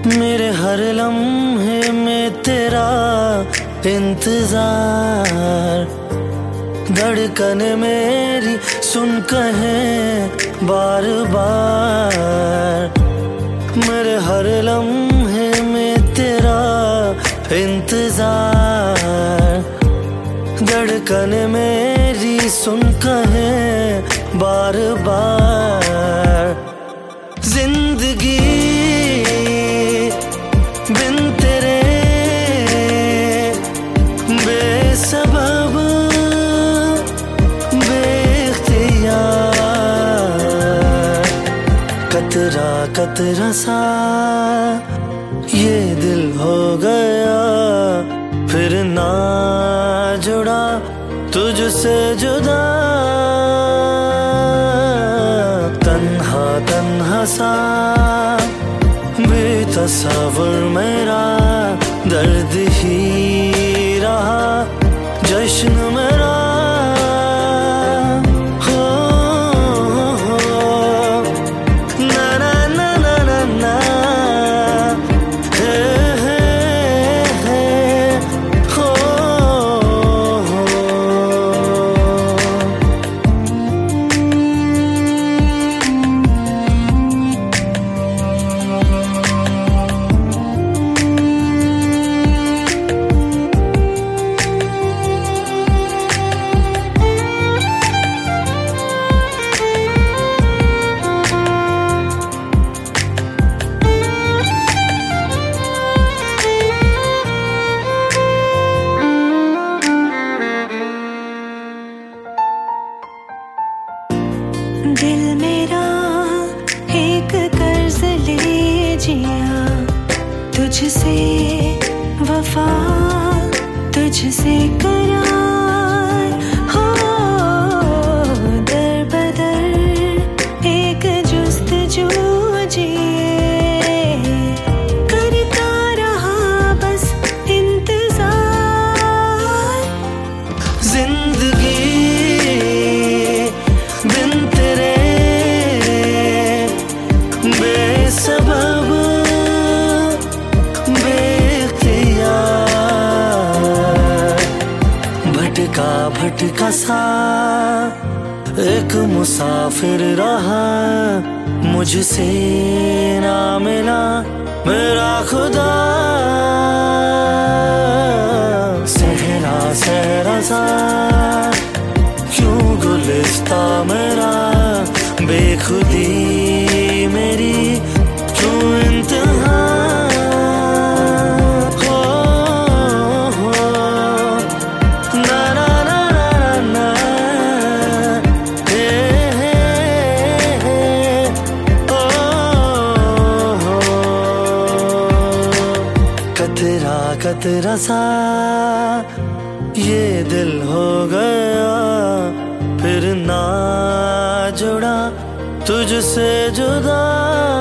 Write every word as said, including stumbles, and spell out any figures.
मेरे हर लम्हे में तेरा इंतजार, धड़कन मेरी सुन कहे बार बार। मेरे हर लम्हे में तेरा इंतजार, धड़कन मेरी सुन कहे बार बार। जिंदगी बिन तेरे बेसबब बेख्तियार, कतरा कतरा सा ये दिल हो गया, फिर ना जुड़ा तुझसे जुदा। तन्हा तन्हा सा बेतसव्वुर मेरा, दर्द ही रहा जश्न मेरा। हो, हो, ना ना ना ना ना ना, हे हे हे, हो, हो। दिल मेरा एक कर्ज ले जिया, तुझसे वफा तुझसे करार हो। दर बदर एक जुस्तजू जिए, करता रहा बस इंतजार। जिंदगी बिन तेरे बेसबब बेख्तियार, भटका भटका सा एक मुसाफिर रहा, मुझसे ना मिला मेरा खुदा। सहरा सहरा सा क्यों गुलिस्ता मेरा, बेखुदी मेरी क्यों इंतहा। हो, हो, ना ना ना ना ना, हे हे हे, ओ हो। कतरा कतरा सा ये दिल हो गया, फिर ना जुड़ा तुझसे जुदा।